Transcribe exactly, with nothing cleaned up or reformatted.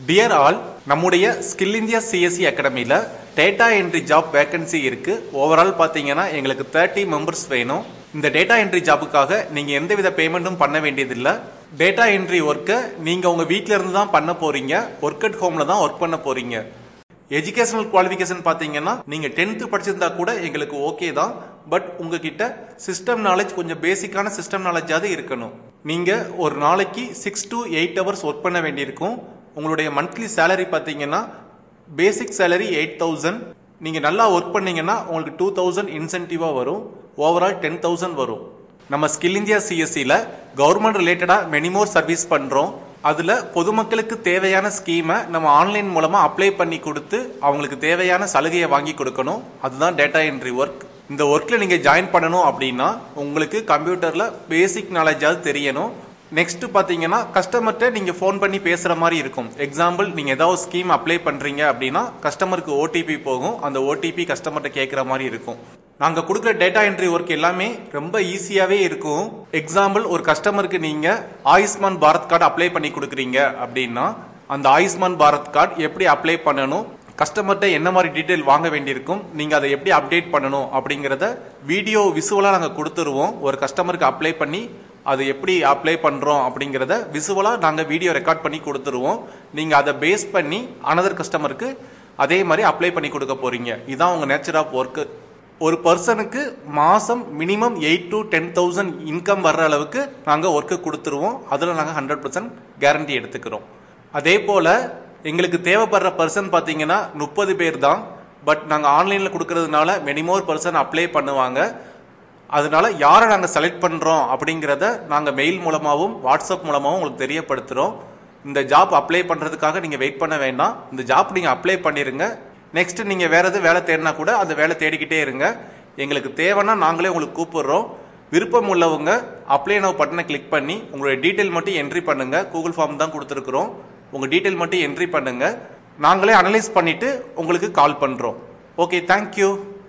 Dear all, நம்முடைய skill India CSC அகாடமியில் data entry job vacancy இருக்கு. ஓவரால் பார்த்தீங்கன்னா எங்களுக்கு தேர்ட்டி மெம்பர்ஸ் வேணும். இந்த டேட்டா என்ட்ரி ஜாபுக்காக நீங்கள் எந்தவித பேமெண்ட்டும் பண்ண வேண்டியதில்லை. டேட்டா என்ட்ரி ஒர்க்கை நீங்கள் உங்கள் வீட்டில இருந்து தான் பண்ண போறீங்க. ஒர்க் அட் ஹோமில் தான் ஒர்க் பண்ண போறீங்க. எஜுகேஷனல் குவாலிஃபிகேஷன் பார்த்தீங்கன்னா நீங்கள் டென்த்து படிச்சிருந்தா கூட எங்களுக்கு ஓகே தான். பட் உங்ககிட்ட சிஸ்டம் நாலேஜ், கொஞ்சம் பேசிக்கான சிஸ்டம் நாலேஜாவது இருக்கணும். நீங்கள் ஒரு நாளைக்கு six to eight hours work பண்ண வேண்டியிருக்கும். உங்களுடைய மந்த்லி சேலரி பார்த்தீங்கன்னா பேசிக் சேலரி எயிட் தௌசண்ட். நீங்கள் நல்லா ஒர்க் பண்ணீங்கன்னா உங்களுக்கு டூ தௌசண்ட் இன்சென்டிவாக வரும். ஓவரால் டென் தௌசண்ட் வரும். நம்ம ஸ்கில் இந்தியா சிஎஸ்சியில் கவர்மெண்ட் ரிலேட்டடாக மெனிமோர் சர்வீஸ் பண்ணுறோம். அதில் பொதுமக்களுக்கு தேவையான ஸ்கீமை நம்ம ஆன்லைன் மூலமாக அப்ளை பண்ணி கொடுத்து அவங்களுக்கு தேவையான சலுகையை வாங்கி கொடுக்கணும். அதுதான் டேட்டா என்ட்ரி ஒர்க். இந்த ஒர்க்கில் நீங்கள் ஜாயின் பண்ணணும் அப்படின்னா உங்களுக்கு கம்ப்யூட்டரில் பேசிக் நாலேஜாவது தெரியணும். நெக்ஸ்ட் பார்த்தீங்கன்னா கஸ்டமர்கிட்ட நீங்கள் ஃபோன் பண்ணி பேசுகிற மாதிரி இருக்கும். எக்ஸாம்பிள், நீங்கள் ஏதாவது ஸ்கீம் அப்ளை பண்ணுறீங்க அப்படின்னா கஸ்டமருக்கு ஓடிபி போகும். அந்த ஓடிபி கஸ்டமர்கிட்ட கேட்குற மாதிரி இருக்கும். நாங்கள் கொடுக்குற டேட்டா என்ட்ரி ஒர்க் எல்லாமே ரொம்ப ஈஸியாகவே இருக்கும். எக்ஸாம்பிள், ஒரு கஸ்டமருக்கு நீங்கள் ஆயுஷ்மான் பாரத் கார்டு அப்ளை பண்ணி கொடுக்குறீங்க அப்படின்னா அந்த ஆயுஷ்மான் பாரத் கார்டு எப்படி அப்ளை பண்ணணும், கஸ்டமர்கிட்ட என்ன மாதிரி டீட்டெயில் வாங்க வேண்டியிருக்கும், நீங்கள் அதை எப்படி அப்டேட் பண்ணணும் அப்படிங்கிறத வீடியோ விசுவலாக நாங்கள் கொடுத்துருவோம். ஒரு கஸ்டமருக்கு அப்ளை பண்ணி அது எப்படி அப்ளை பண்ணுறோம் அப்படிங்கிறத விசுவலாக நாங்கள் வீடியோ ரெக்கார்ட் பண்ணி கொடுத்துருவோம். நீங்கள் அதை பேஸ் பண்ணி அனதர் கஸ்டமருக்கு அதே மாதிரி அப்ளை பண்ணி கொடுக்க போகிறீங்க. இதுதான் உங்கள் நேச்சர் ஆஃப் ஒர்க்கு. ஒரு பர்சனுக்கு மாதம் minimum eight to ten thousand income வர்ற அளவுக்கு நாங்கள் ஒர்க்கு கொடுத்துருவோம். அதில் நாங்கள் ஹண்ட்ரட் பர்சன்ட் கேரண்டி எடுத்துக்கிறோம். அதே போல் எங்களுக்கு தேவைப்படுற பர்சன் பார்த்தீங்கன்னா முப்பது பேர் தான். பட் நாங்கள் ஆன்லைனில் கொடுக்கறதுனால மினிமோர் பர்சன் அப்ளை பண்ணுவாங்க. அதனால யாரை நாங்கள் செலக்ட் பண்ணுறோம் அப்படிங்கிறத நாங்கள் மெயில் மூலமாகவும் வாட்ஸ்அப் மூலமாகவும் உங்களுக்கு தெரியப்படுத்துகிறோம். இந்த ஜாப் அப்ளை பண்ணுறதுக்காக நீங்கள் வெயிட் பண்ண வேண்டாம். இந்த ஜாப் நீங்கள் அப்ளை பண்ணிடுங்க. நெக்ஸ்ட் நீங்கள் வேறு எதுவும் வேலை தேடினா கூட அந்த வேலை தேடிக்கிட்டே இருங்க. எங்களுக்கு தேவைன்னா நாங்களே உங்களுக்கு கூப்பிடுறோம். விருப்பம் உள்ளவங்க அப்ளை நவ் பட்டனை கிளிக் பண்ணி உங்களுடைய டீட்டெயில் மட்டும் என்ட்ரி பண்ணுங்கள். கூகுள் ஃபார்ம் தான் கொடுத்துருக்குறோம். உங்கள் டீட்டெயில் மட்டும் என்ட்ரி பண்ணுங்கள். நாங்களே அனலைஸ் பண்ணிவிட்டு உங்களுக்கு கால் பண்ணுறோம். Okay, thank you.